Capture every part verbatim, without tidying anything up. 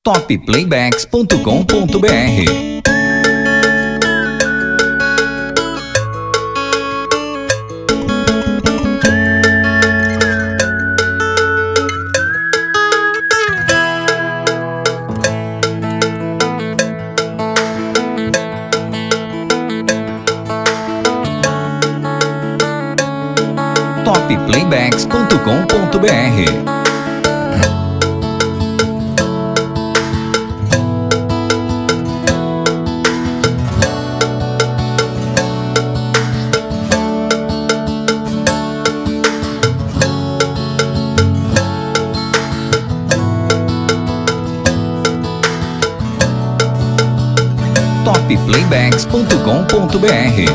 top playbacks ponto com ponto br. top playbacks ponto com ponto br. top playbacks ponto com ponto br.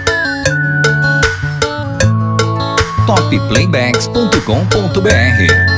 top playbacks ponto com ponto br.